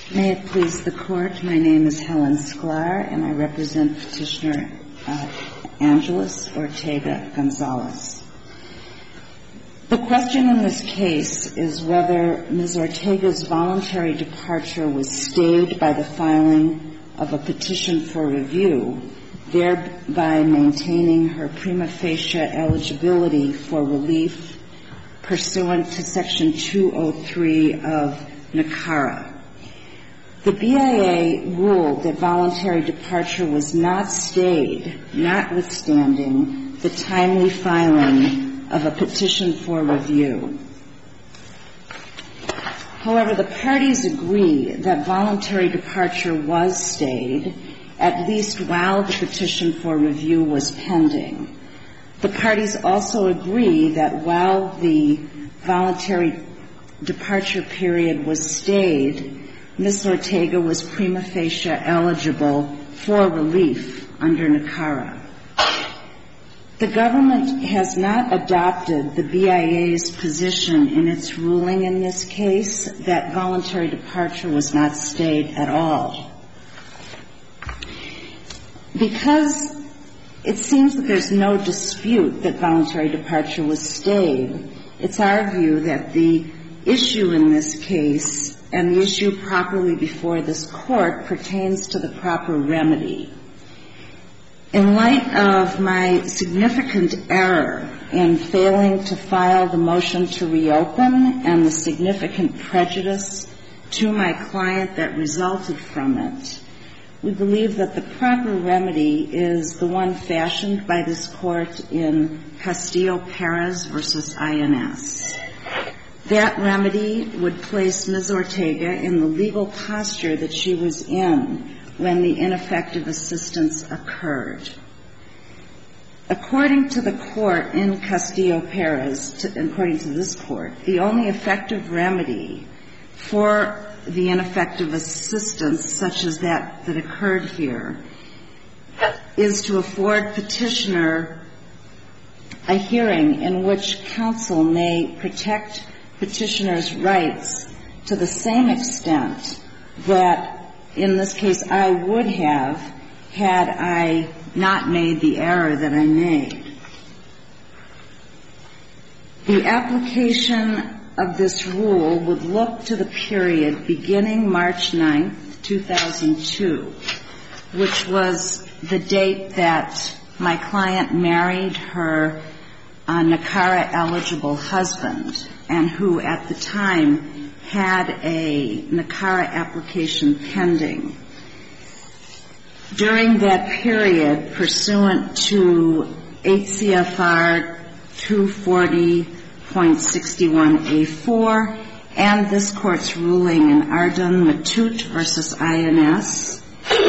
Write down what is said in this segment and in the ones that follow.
May it please the Court, my name is Helen Sklar, and I represent Petitioner Angeles Ortega-Gonzalez. The question in this case is whether Ms. Ortega's voluntary departure was stayed by the filing of a petition for review, thereby maintaining her prima facie eligibility for relief pursuant to Section 203 of NACARA. The BIA ruled that voluntary departure was not stayed, notwithstanding the timely filing of a petition for review. However, the parties agree that voluntary departure was stayed, at least while the petition for review was pending. The parties also agree that while the voluntary departure period was stayed, Ms. Ortega was prima facie eligible for relief under NACARA. The government has not adopted the BIA's position in its ruling in this case that voluntary departure was not stayed at all. Because it seems that there's no dispute that voluntary departure was stayed, it's our view that the issue in this case and the issue properly before this Court pertains to the proper remedy. In light of my significant error in failing to file the motion to reopen and the significant prejudice to my client that resulted from it, we believe that the proper remedy is the one fashioned by this Court in Castillo-Perez v. INS. That remedy would place Ms. Ortega in the legal posture that she was in when the ineffective assistance occurred. According to the Court in Castillo-Perez, according to this Court, the only effective remedy for the ineffective assistance such as that occurred here is to afford petitioner a hearing in which counsel may protect petitioner's rights to the same extent that, in this case, I would have had I not made the error that I made. The application of this rule would look to the period beginning March 9, 2002, which was the date that my client married her NACARA-eligible husband, and who at the time had a NACARA application pending. During that period, pursuant to 8 CFR 240.61A4 and this Court's ruling in Ardun Matute v. INS,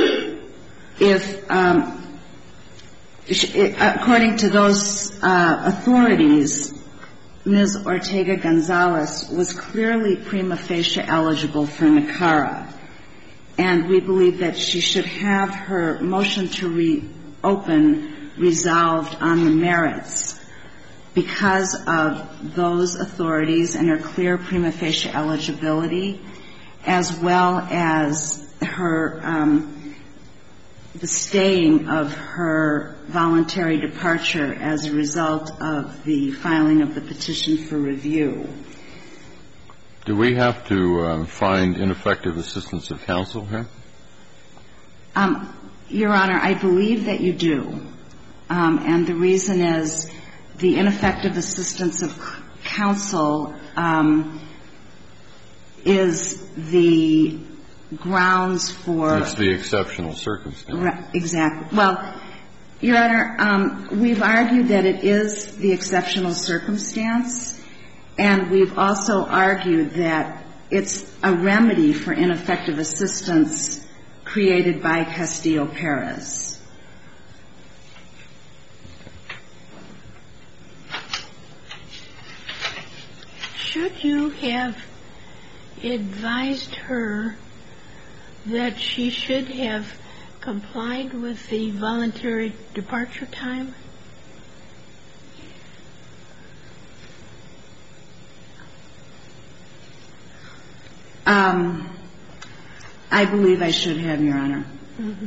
according to those authorities, Ms. Ortega-Gonzalez was clearly prima facie eligible for NACARA, and we believe that she should have her motion to reopen resolved on the merits because of those authorities and her clear prima facie eligibility, as well as her the staying of her voluntary departure as a result of the filing of the petition for review. Do we have to find ineffective assistance of counsel here? Your Honor, I believe that you do. And the reason is the ineffective assistance of counsel is the grounds for... It's the exceptional circumstance. Exactly. Well, Your Honor, we've argued that it is the exceptional circumstance, and we've also argued that it's a remedy for ineffective assistance created by Castillo-Perez. Should you have advised her that she should have complied with the voluntary departure time? I believe I should have, Your Honor. Mm-hmm.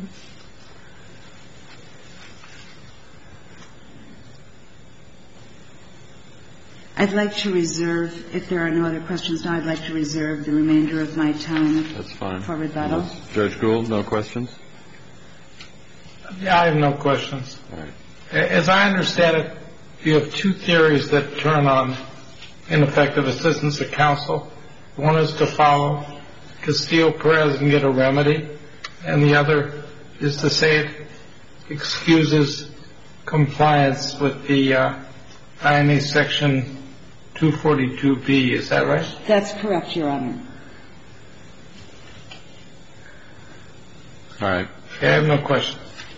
I'd like to reserve, if there are no other questions now, I'd like to reserve the remainder of my time. That's fine. For rebuttal. Judge Gould, no questions? Yeah, I have no questions. All right. As I understand it, you have two theories that turn on ineffective assistance of counsel. One is to follow Castillo-Perez and get a remedy, and the other is to say it excuses compliance with the INA Section 242B. Is that right? That's correct, Your Honor. All right. Okay, I have no questions.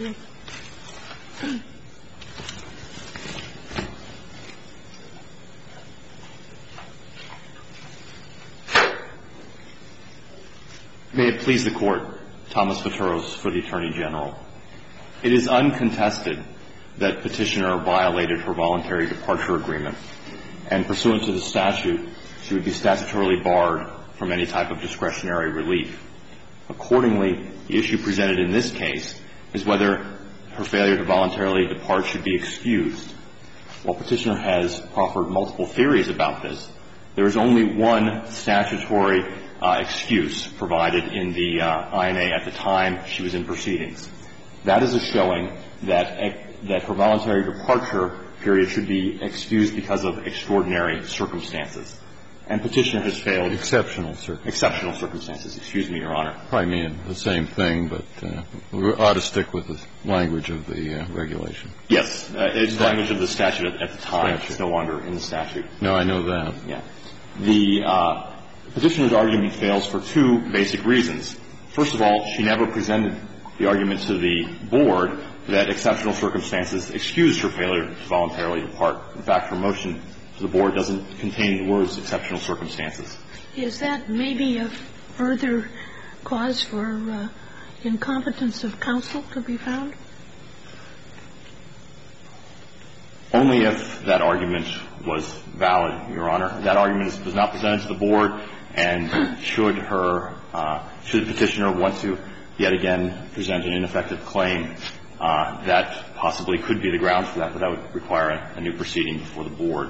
May it please the Court, Thomas Viteros for the Attorney General. It is uncontested that Petitioner violated her voluntary departure agreement, and pursuant to the statute, she would be statutorily barred from any type of discretionary relief. Accordingly, the issue presented in this case is whether her failure to voluntarily depart should be excused. While Petitioner has proffered multiple theories about this, there is only one statutory excuse provided in the INA at the time she was in proceedings. That is a showing that her voluntary departure period should be excused because of extraordinary circumstances. And Petitioner has failed. Exceptional circumstances. Excuse me, Your Honor. Probably mean the same thing, but we ought to stick with the language of the regulation. Yes. It's the language of the statute at the time. It's no longer in the statute. No, I know that. Yeah. The Petitioner's argument fails for two basic reasons. First of all, she never presented the argument to the Board that exceptional circumstances excused her failure to voluntarily depart. In fact, her motion to the Board doesn't contain the words exceptional circumstances. Is that maybe a further cause for incompetence of counsel to be found? Only if that argument was valid, Your Honor. That argument was not presented to the Board, and should the Petitioner want to yet again present an ineffective claim, that possibly could be the ground for that, but that would require a new proceeding before the Board.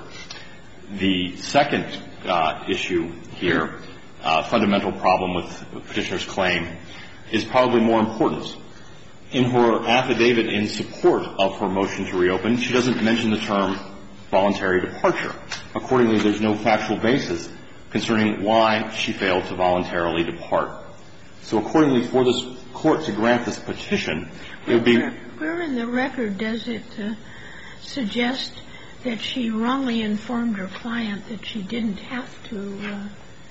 The second issue here, fundamental problem with Petitioner's claim, is probably more important. In her affidavit in support of her motion to reopen, she doesn't mention the term voluntary departure. Accordingly, there's no factual basis concerning why she failed to voluntarily depart. So accordingly, for this Court to grant this petition, it would be — Where in the record does it suggest that she wrongly informed her client that she didn't have to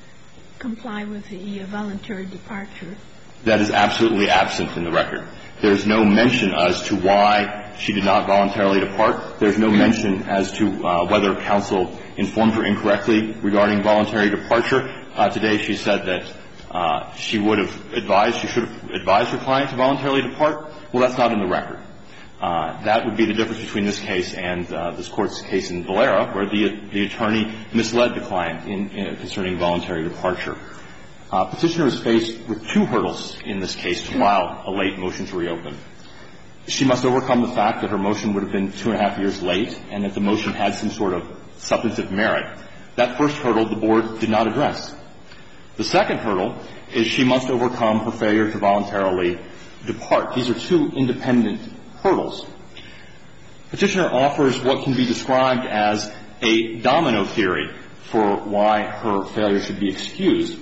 comply with the voluntary departure? That is absolutely absent in the record. There's no mention as to why she did not voluntarily depart. There's no mention as to whether counsel informed her incorrectly regarding voluntary departure. Today she said that she should have advised her client to voluntarily depart. Well, that's not in the record. That would be the difference between this case and this Court's case in Valera, where the attorney misled the client concerning voluntary departure. Petitioner is faced with two hurdles in this case to file a late motion to reopen. She must overcome the fact that her motion would have been 2.5 years late and that the motion had some sort of substantive merit. That first hurdle the Board did not address. The second hurdle is she must overcome her failure to voluntarily depart. These are two independent hurdles. Petitioner offers what can be described as a domino theory for why her failure should be excused.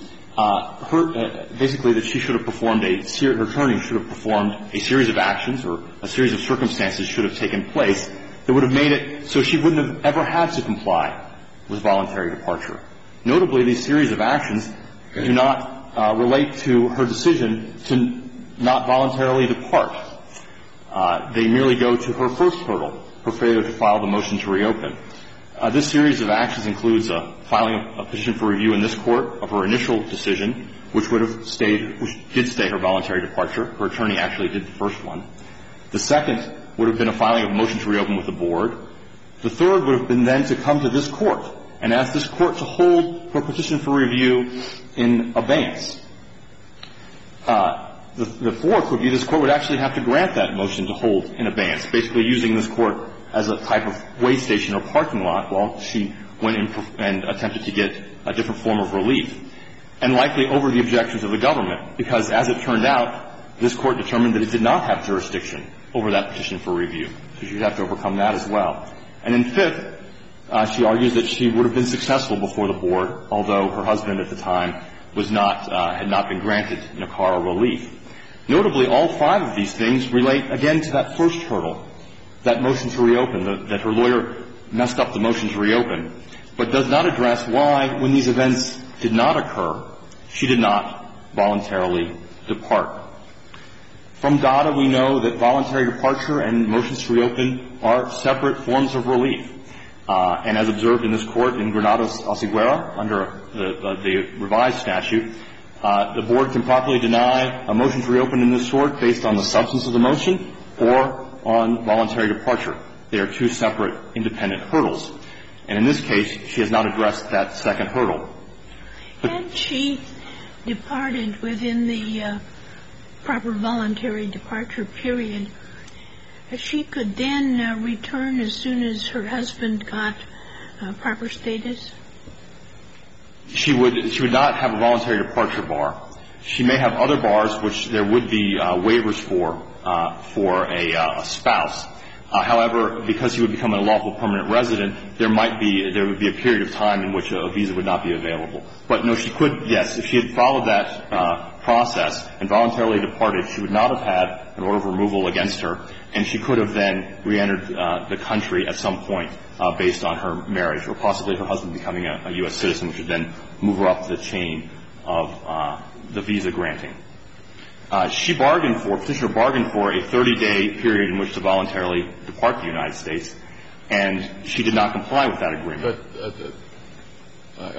Basically that she should have performed her attorney should have performed a series of actions or a series of circumstances should have taken place that would have made it so she wouldn't have ever had to comply with voluntary departure. Notably, these series of actions do not relate to her decision to not voluntarily depart. They merely go to her first hurdle, her failure to file the motion to reopen. This series of actions includes filing a petition for review in this Court of her initial decision, which did stay her voluntary departure. Her attorney actually did the first one. The second would have been a filing of a motion to reopen with the Board. The third would have been then to come to this Court and ask this Court to hold her petition for review in abeyance. The fourth would be this Court would actually have to grant that motion to hold in abeyance, basically using this Court as a type of way station or parking lot while she went in and attempted to get a different form of relief, and likely over the objections of the government, because as it turned out, this Court determined that it did not have jurisdiction over that petition for review. So she'd have to overcome that as well. And then fifth, she argues that she would have been successful before the Board, although her husband at the time was not, had not been granted NACARA relief. Notably, all five of these things relate, again, to that first hurdle, that motion to reopen, that her lawyer messed up the motion to reopen, but does not address why, when these events did not occur, she did not voluntarily depart. From DADA, we know that voluntary departure and motions to reopen are separate forms of relief. And as observed in this Court in Granados-Alciguera, under the revised statute, the Board can properly deny a motion to reopen in this sort based on the substance of the motion or on voluntary departure. They are two separate independent hurdles. And in this case, she has not addressed that second hurdle. Had she departed within the proper voluntary departure period, she could then return as soon as her husband got proper status? She would not have a voluntary departure bar. She may have other bars which there would be waivers for a spouse. However, because he would become a lawful permanent resident, there would be a period of time in which a visa would not be available. But no, she could, yes, if she had followed that process and voluntarily departed, she would not have had an order of removal against her, and she could have then reentered the country at some point based on her marriage, or possibly her husband becoming a U.S. citizen, which would then move her up the chain of the visa granting. Petitioner bargained for a 30-day period in which to voluntarily depart the United States, and she did not comply with that agreement. But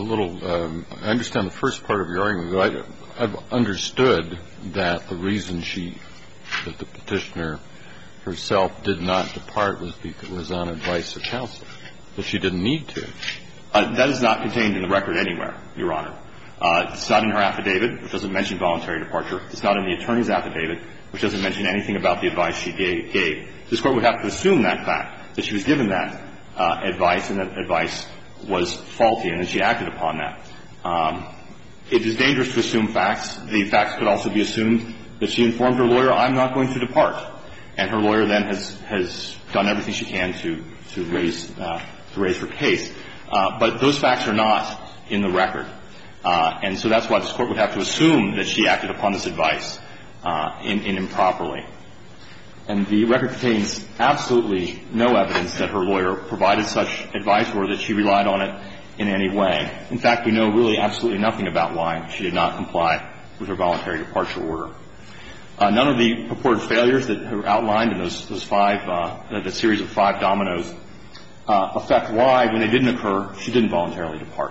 I understand the first part of your argument. I've understood that the reason that the petitioner herself did not depart was because it was on advice of counsel, that she didn't need to. That is not contained in the record anywhere, Your Honor. It's not in her affidavit, which doesn't mention voluntary departure. It's not in the attorney's affidavit, which doesn't mention anything about the advice she gave. This Court would have to assume that fact, that she was given that advice, and that advice was faulty, and that she acted upon that. It is dangerous to assume facts. The facts could also be assumed that she informed her lawyer, I'm not going to depart. And her lawyer then has done everything she can to raise her case. But those facts are not in the record. And so that's why this Court would have to assume that she acted upon this advice improperly. And the record contains absolutely no evidence that her lawyer provided such advice or that she relied on it in any way. In fact, we know really absolutely nothing about why she did not comply with her voluntary departure order. None of the purported failures that are outlined in those five, the series of five dominoes, affect why, when they didn't occur, she didn't voluntarily depart.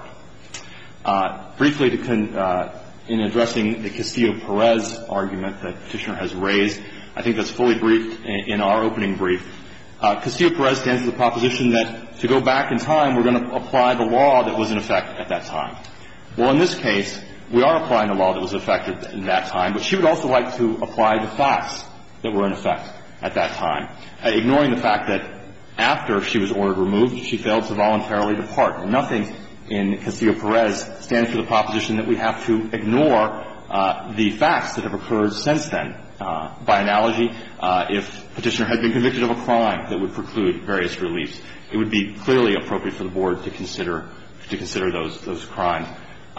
Briefly, in addressing the Castillo-Perez argument that Petitioner has raised, I think that's fully briefed in our opening brief. Castillo-Perez stands for the proposition that to go back in time, we're going to apply the law that was in effect at that time. Well, in this case, we are applying the law that was in effect at that time, but she would also like to apply the facts that were in effect at that time, ignoring the fact that after she was ordered removed, she failed to voluntarily depart. And nothing in Castillo-Perez stands for the proposition that we have to ignore the facts that have occurred since then. By analogy, if Petitioner had been convicted of a crime that would preclude various reliefs, it would be clearly appropriate for the Board to consider those crimes.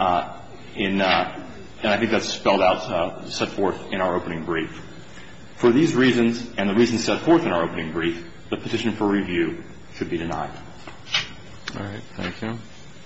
And I think that's spelled out, set forth in our opening brief. For these reasons and the reasons set forth in our opening brief, the petition for review should be denied. All right. Thank you.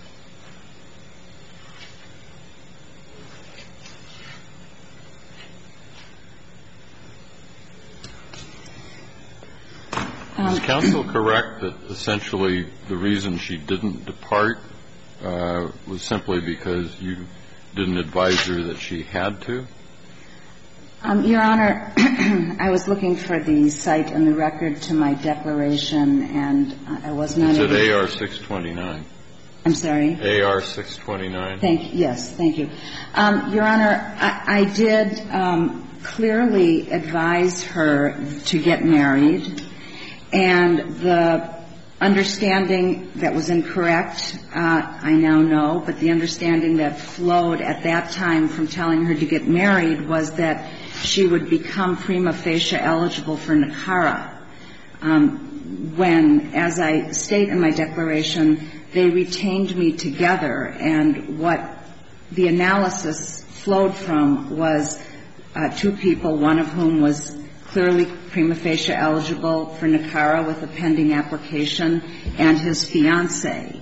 Is counsel correct that essentially the reason she didn't depart was simply because you didn't advise her that she had to? Your Honor, I was looking for the cite in the record to my declaration, and I was not able to. It's at AR 629. I'm sorry? AR-629. Yes, thank you. Your Honor, I did clearly advise her to get married, and the understanding that was incorrect, I now know, but the understanding that flowed at that time from telling her to get married was that she would become prima facie eligible for NACARA. When, as I state in my declaration, they retained me together, and what the analysis flowed from was two people, one of whom was clearly prima facie eligible for NACARA with a pending application, and his fiancée.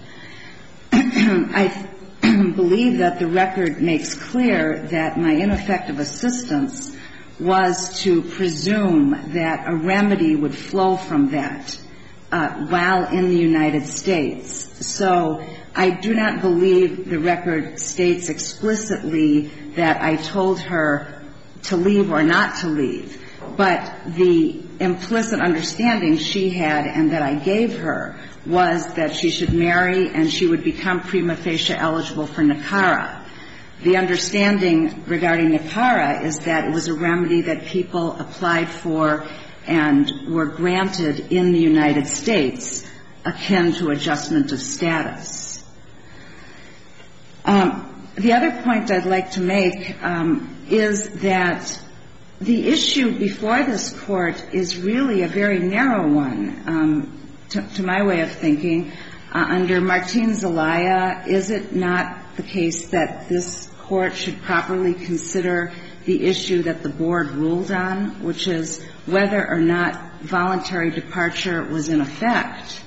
I believe that the record makes clear that my ineffective assistance was to presume that a remedy would flow from that while in the United States. So I do not believe the record states explicitly that I told her to leave or not to leave, but the implicit understanding she had and that I gave her was that she should marry and she would become prima facie eligible for NACARA. The understanding regarding NACARA is that it was a remedy that people applied for and were granted in the United States, akin to adjustment of status. The other point I'd like to make is that the issue before this Court is really a very narrow one, to my way of thinking. Under Martin Zelaya, is it not the case that this Court should properly consider the issue that the Board ruled on, which is whether or not voluntary departure was in effect,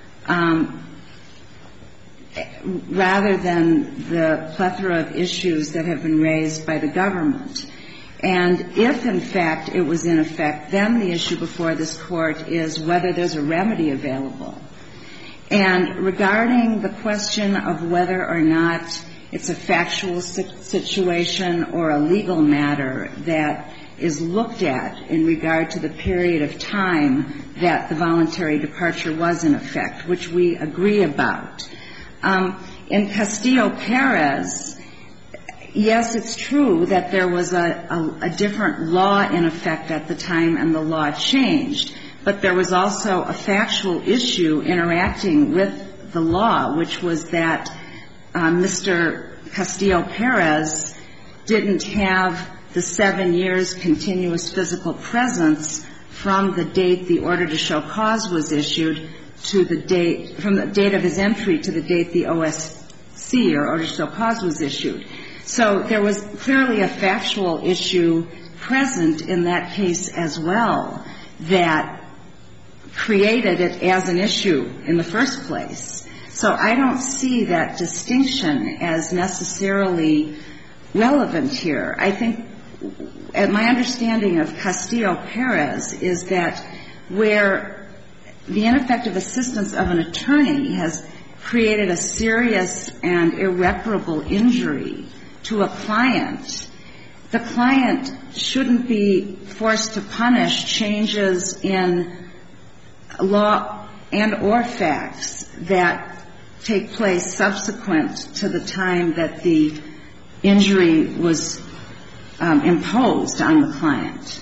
rather than the plethora of issues that have been raised by the government? And if, in fact, it was in effect, then the issue before this Court is whether there's a remedy available. And regarding the question of whether or not it's a factual situation or a legal matter that is looked at in regard to the period of time that the voluntary departure was in effect, which we agree about. In Castillo-Perez, yes, it's true that there was a different law in effect at the time and the law changed, but there was also a factual issue interacting with the law, which was that Mr. Castillo-Perez didn't have the 7 years continuous physical presence from the date the order to show cause was issued to the date, from the date of his entry to the date the OSC, or order to show cause, was issued. So there was clearly a factual issue present in that case as well that created it as an issue in the first place. So I don't see that distinction as necessarily relevant here. I think my understanding of Castillo-Perez is that where the ineffective assistance of an attorney has created a serious and irreparable injury to a client, the client shouldn't be forced to punish changes in law and or facts that take place subsequent to the time that the injury was imposed on the client.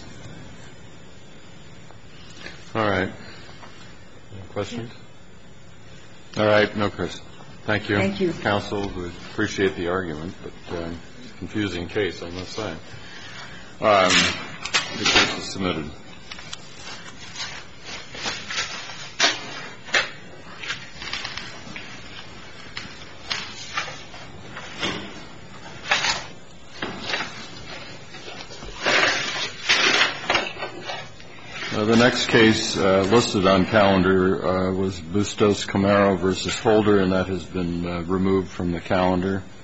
All right. Any questions? All right. No questions. Thank you. Thank you. Counsel, we appreciate the argument, but it's a confusing case, I must say. The case is submitted. The next case listed on calendar was Bustos Camaro v. Holder, and that has been removed from the calendar.